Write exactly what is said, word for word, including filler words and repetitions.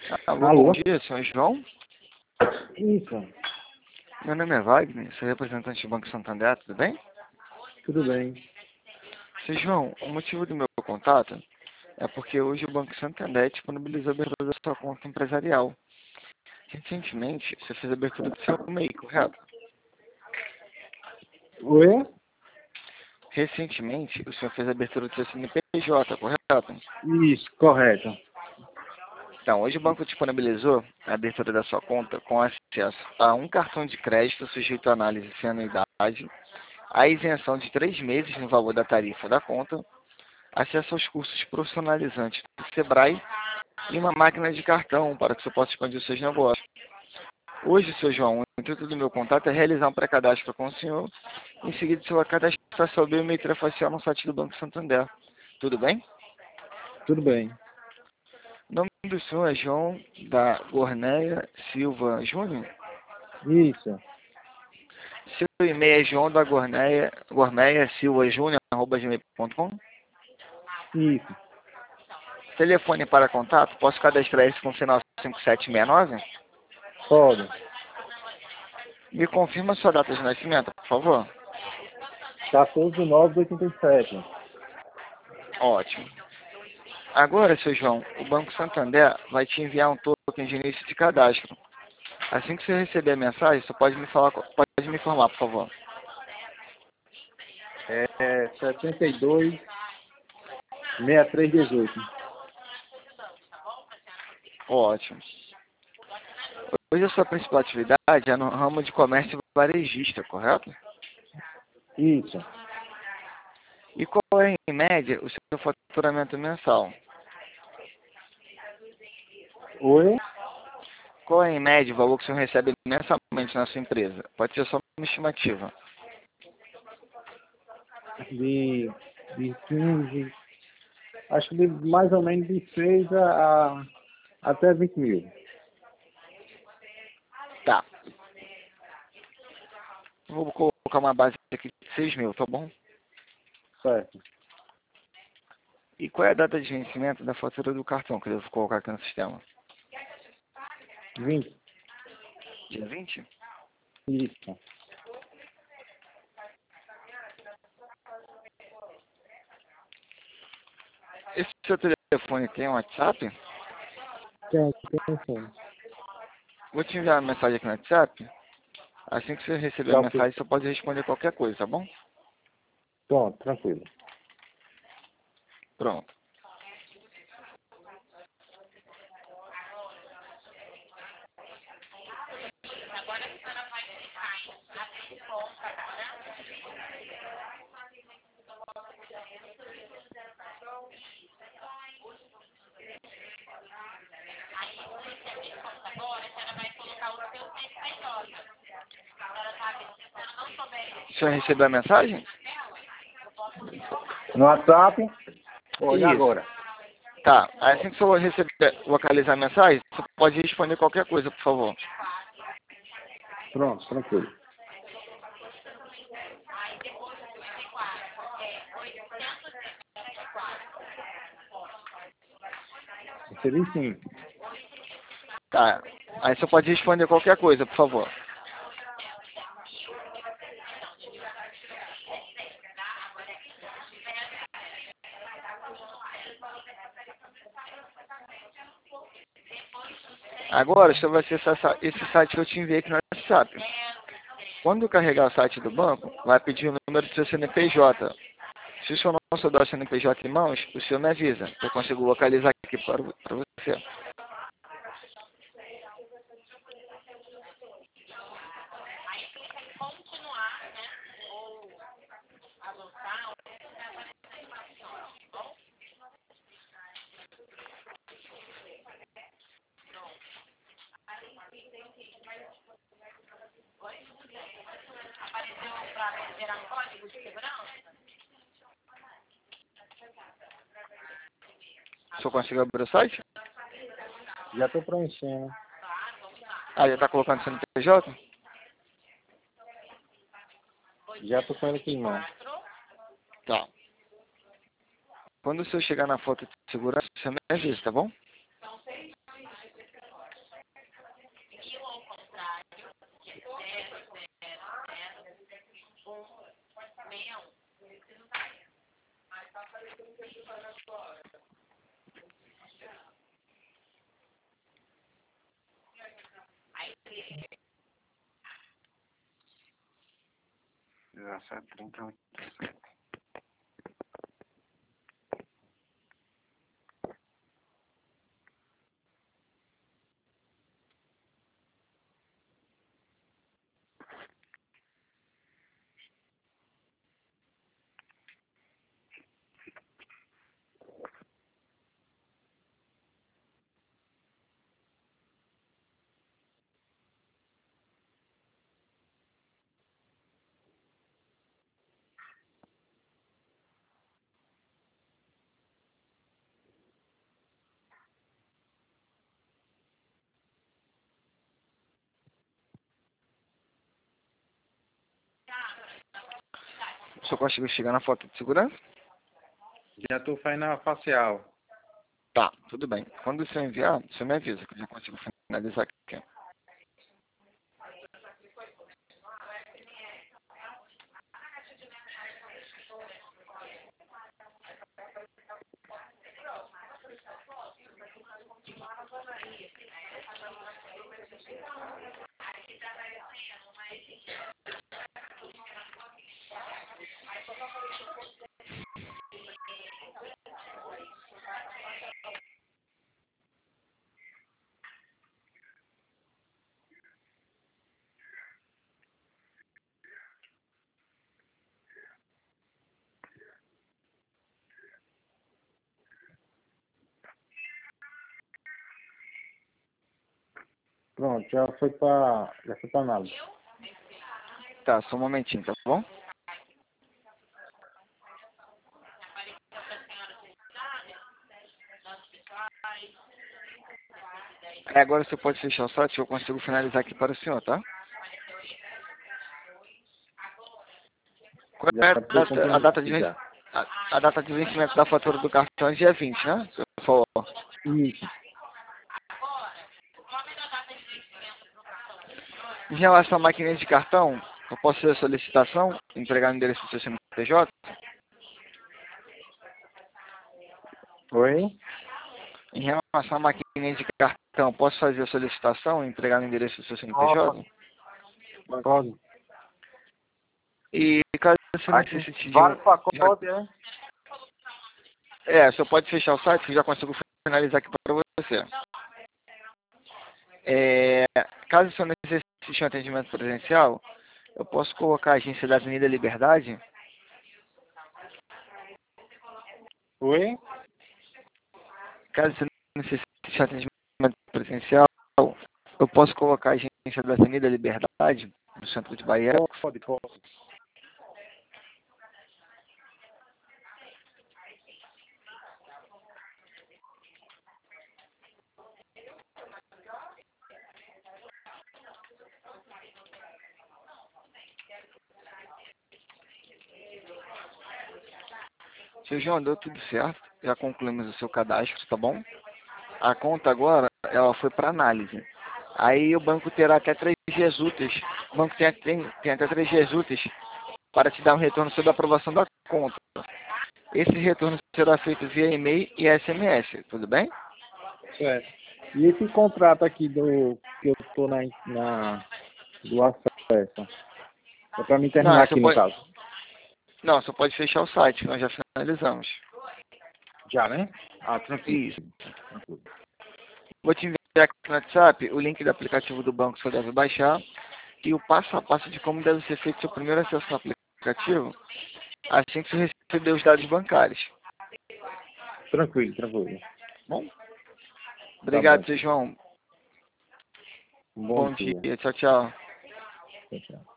Alô, bom Alô? dia, senhor João. Isso, Meu nome é Wagner, sou representante do Banco Santander, tudo bem? tudo bem. Senhor João, o motivo do meu contato é porque hoje o Banco Santander disponibilizou a abertura da sua conta empresarial. Recentemente, você fez a abertura do seu M E I, correto? Oi? Recentemente, o senhor fez a abertura do seu C N P J, correto? Isso, correto. Então, hoje o banco disponibilizou a abertura da sua conta com acesso a um cartão de crédito sujeito à análise sem anuidade, a isenção de três meses no valor da tarifa da conta, acesso aos cursos profissionalizantes do Sebrae e uma máquina de cartão para que você possa expandir os seus negócios. Hoje, seu João, o intuito do meu contato é realizar um pré-cadastro com o senhor. Em seguida, você vai cadastrar seu biometria facial no site do Banco Santander. Tudo bem? Tudo bem. O nome do senhor é João da Gorneia Silva Júnior. Isso, Seu e-mail é joão da Gorneia, Gorneia Silva Júnior, arroba gmail ponto com. isso. Telefone para contato, posso cadastrar esse com o sinal cinco sete seis nove? Pode. Me confirma a sua data de nascimento, por favor. quatorze de nove de oitenta e sete. Ótimo. Agora, seu João, o Banco Santander vai te enviar um token de início de cadastro. Assim que você receber a mensagem, você pode me falar, pode me informar, por favor. É setenta e dois, sessenta e três, dezoito. Ótimo. Hoje a sua principal atividade é no ramo de comércio varejista, correto? Isso. E qual é, em média, o seu faturamento mensal? Oi? Qual é, em média, o valor que o senhor recebe mensalmente na sua empresa? Pode ser só uma estimativa. De, de quinze, acho que de mais ou menos de seis a, a até vinte mil. Tá. Vou colocar uma base aqui de seis mil, tá bom? Certo. E qual é a data de vencimento da fatura do cartão que eu devo colocar aqui no sistema? vinte. Dia vinte? Isso. Esse seu telefone tem um WhatsApp? Tem, tem sim. Vou te enviar uma mensagem aqui no WhatsApp. Assim que você receber a Tranquilo. mensagem, você pode responder qualquer coisa, tá bom? Pronto, tranquilo. Pronto. O senhor recebeu a mensagem? No WhatsApp? Olha Isso. agora. Tá. Assim que o senhor receber, localizar a mensagem, você pode responder qualquer coisa, por favor. Pronto, tranquilo. Recebi sim. Tá. Aí você pode responder qualquer coisa, por favor. Agora, o senhor vai acessar esse site que eu te enviei aqui no WhatsApp. Quando carregar o site do banco, vai pedir o número do seu C N P J. Se o senhor não souber o C N P J em mãos, o senhor me avisa. Eu consigo localizar aqui para para você. O senhor conseguiu abrir o site? Já estou preenchendo. Ah, já está colocando o C N P J? Já estou com ele aqui em mão. Tá. Quando o senhor chegar na foto de segurança, você me avisa, tá bom? dezessete, trinta e oito. O senhor conseguiu chegar na foto de segurança? Já estou fazendo a facial. Tá, tudo bem. Quando você enviar, você me avisa que eu já consigo finalizar aqui. Pronto, já foi para já foi para análise. Tá, só um momentinho, tá bom? Aí agora você pode fechar o site, eu consigo finalizar aqui para o senhor, tá? Qual Já é a foi data, a data de comprometido vencimento? já. A, a data de vencimento da fatura do cartão é dia vinte, né? Por favor. Isso. Em relação à maquininha de cartão, eu posso fazer a solicitação, entregar no endereço do seu C N P J? Oi? Em relação à maquininha de cartão, posso fazer a solicitação, entregar no endereço do seu C N P J? Pode. Pode. E caso você Aqui, necessite de um... vários pacotes, é? É, você pode fechar o site que eu já consigo finalizar aqui para você. É, caso você necessite de um atendimento presencial, eu posso colocar a agência da Avenida Liberdade. Oi? Caso você necessite de um atendimento presencial, eu posso colocar a agência da Avenida Liberdade, no centro de Bahia. Pode, pode. Seu João, deu tudo certo. Já concluímos o seu cadastro, tá bom? A conta agora, ela foi para análise. Aí o banco terá até três dias úteis. O banco tem, tem, tem até três dias úteis para te dar um retorno sobre a aprovação da conta. Esse retorno será feito via e-mail e S M S, tudo bem? Certo. E esse contrato aqui do que eu estou na, na do acesso, é para mim Não, terminar você aqui no pode, caso. não, você pode fechar o site, nós já finalizamos. Já, né? Ah, tranquilo. Isso. Vou te enviar aqui no WhatsApp o link do aplicativo do banco que você deve baixar e o passo a passo de como deve ser feito seu primeiro acesso no aplicativo assim que você receber os dados bancários. Tranquilo, tranquilo. Bom? Tá bom. Obrigado, seu João. Um bom Bom dia. dia. Tchau, tchau. Tchau, tchau.